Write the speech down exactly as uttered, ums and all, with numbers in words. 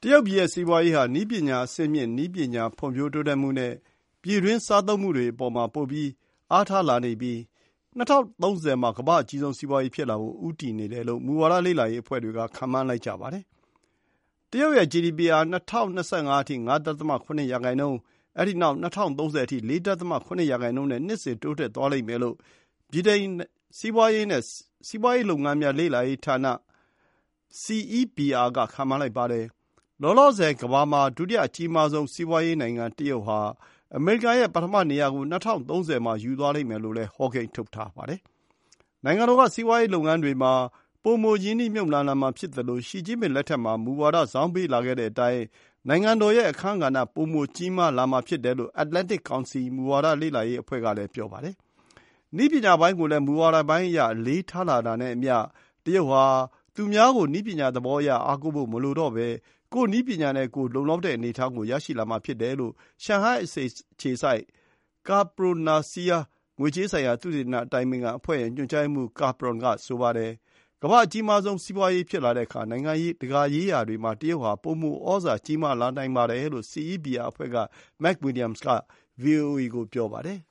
တရုတ်ပြည်ရဲ့စီးပွားရေးဟာနည်းပညာအဆင့်မြင့်နည်းပညာဖွံ့ဖြိုးတိုးတက်မှုနဲ့ပြည်တွင်းစားသုံးမှုတွေအပေါ်မှာပိုပြီးအားထားလာနေပြီး၂၀၃၀မှာကမ္ဘာ့အကြီးဆုံးစီးပွားရေးဖြစ်လာဖို့ဦးတည်နေတယ်လို့မူဝါဒလေ့လာရေးအဖွဲ့တွေကခန့်မှန်းလိုက်ကြပါတယ်။တရုတ်ရဲ့ ဂျီဒီပီ ဟာ၂၀၂၅ အထိ ၅ ဒသမ ၇ ရာခိုင်နှုန်း၊အဲဒီနောက်၂၀၃၀ အထိ ၄ ဒသမ ၇ ရာခိုင်နှုန်းနဲ့နှစ်စဉ်တိုးတက်သွားလိမ့်မယ်လို့ဗြိတိန်စီးပွားရေးနဲ့စီးပွားရေးလုပ်ငန်းများလေ့လာရေးဌာန စီ အီး ပီ အာ က ခန့်မှန်းလိုက်ပါတယ်။လောလောဆယ်ကမ္ဘာမှာဒုတိယအကြီးမားဆုံးစီးပွားရေးနိုင်ငံတရုတ်ဟာအမေရိကန်ရဲ့ပထမနေရာကို၂၀၃၀မှာယူသွားလိမ့်မယ်လို့လည်းဟောကိန်းထုတ်ထားပါတယ်။နိုင်ငံတော်ကစီးပွားရေးလုပ်ငန်းတွေမှာပိုမိုရင်းနှီးမြှုပ်နှံလာမှာဖြစ်သလိုရှီကျင်းပင်လက်ထက်မှာမူဝါဒဇောင်းပေးလာခဲ့တဲ့အတိုင်းနိုင်ငံတော်ရဲ့အခန်းကဏ္ဍပိုမိုကြီးမားလာမှာဖြစ်တယ်လို့ Atlantic Council မူဝါဒလေ့လာရေးအဖွဲ့ကလည်းပြောပါတယ်။နည်းပညာပိုင်းကိုလည်းမူဝါဒပိုင်းအရအလေးထားလာတာနဲ့အမျှတရုတ်ဟာသူများကိုနည်းပညာသဘောအရအားကိုးဖို့မလိုတော့ဘဲကိုယ့်နည်းပညာနဲ့ကိုယ်လုံလောက်တဲ့အနေအထားကိုရရှိလာမှာဖြစ်တယ်လို့ရှန်ဟိုင်းအခြေစိုက် Kapronasia ငွေကြေးဆိုင်ရာသုတေသနအတိုင်ပင်ခံအဖွဲ့ရဲ့ညွှန်ကြားရေးမှူး Kapron ကဆိုပါတယ်။ကမ္ဘာ့အကြီးမားဆုံးစီးပွားရေးဖြစ်လာတဲ့အခါနိုင်ငံတကာရေးရာတွေမှာတရုတ်ဟာပိုမိုဩဇာကြီးမားလာနိုင်ပါတယ်လို့ စီ အီး ပီ အာ အဖွဲ့က Mike Williams က ဗွီအိုအေ ကိုပြောပါတယ်။